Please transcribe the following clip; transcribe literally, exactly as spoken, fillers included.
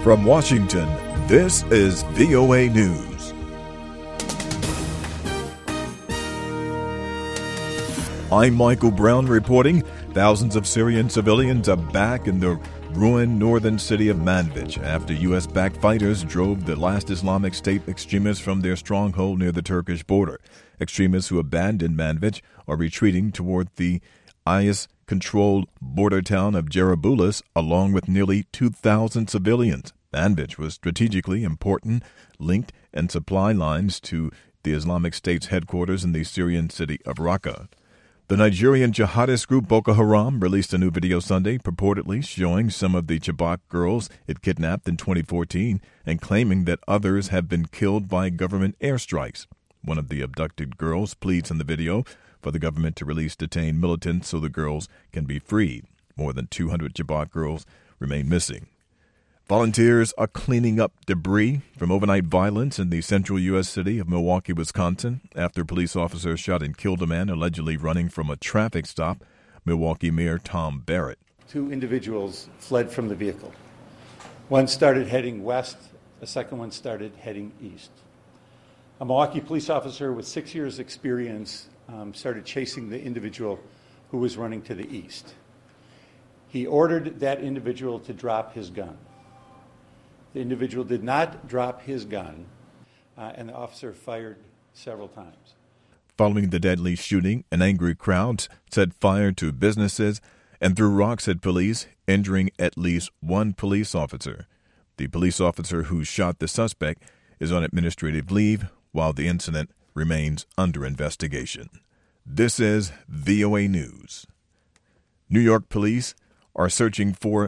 From Washington, this is V O A News. I'm Michael Brown reporting. Thousands of Syrian civilians are back in the ruined northern city of Manbij after U S-backed fighters drove the last Islamic State extremists from their stronghold near the Turkish border. Extremists who abandoned Manbij are retreating toward the I S-controlled border town of Jarablus, along with nearly two thousand civilians. Manbij was strategically important, linked and supply lines to the Islamic State's headquarters in the Syrian city of Raqqa. The Nigerian jihadist group Boko Haram released a new video Sunday purportedly showing some of the Chibok girls it kidnapped in twenty fourteen and claiming that others have been killed by government airstrikes. One of the abducted girls pleads in the video for the government to release detained militants so the girls can be freed. More than two hundred Chibok girls remain missing. Volunteers are cleaning up debris from overnight violence in the central U S city of Milwaukee, Wisconsin, after police officers shot and killed a man allegedly running from a traffic stop. Milwaukee Mayor Tom Barrett. Two individuals fled from the vehicle. One started heading west, the second one started heading east. A Milwaukee police officer with six years' experience um, started chasing the individual who was running to the east. He ordered that individual to drop his gun. The individual did not drop his gun, uh, and the officer fired several times. Following the deadly shooting, an angry crowd set fire to businesses and threw rocks at police, injuring at least one police officer. The police officer who shot the suspect is on administrative leave while the incident remains under investigation. This is V O A News. New York police are searching for